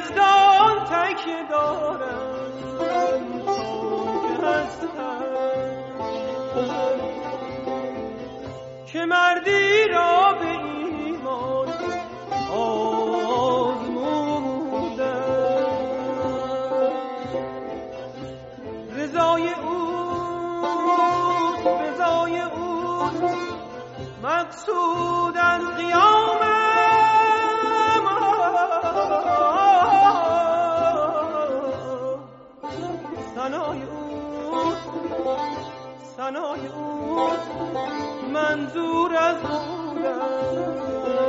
یزدان تکیه دارم تا هستم که مردی را به ایمان آزمودم. رضای اوست مقصود از قیامم، ثنای اوست منظور از بودن.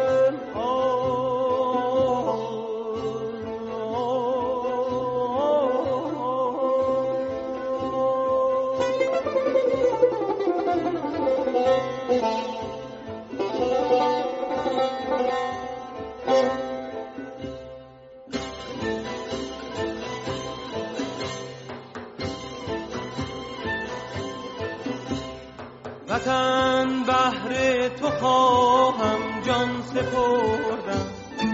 وطن بهر تو خواهم جان سپردم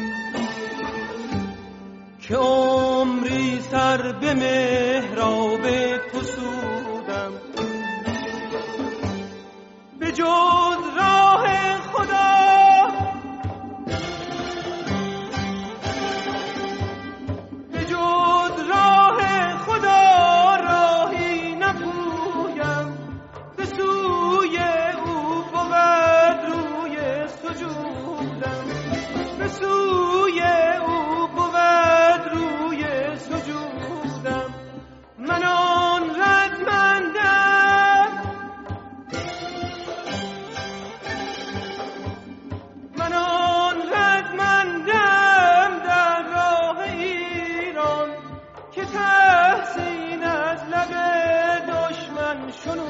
که عمری سر به محراب تو سودم. به جز راه خدا راهی نپویم، به سوی او بود روی سجودم، به سوی او بود روی سجودم. من آن رزمندم، من آن رزمندم در راه ایران که تحسین از لب دشمن شنودم.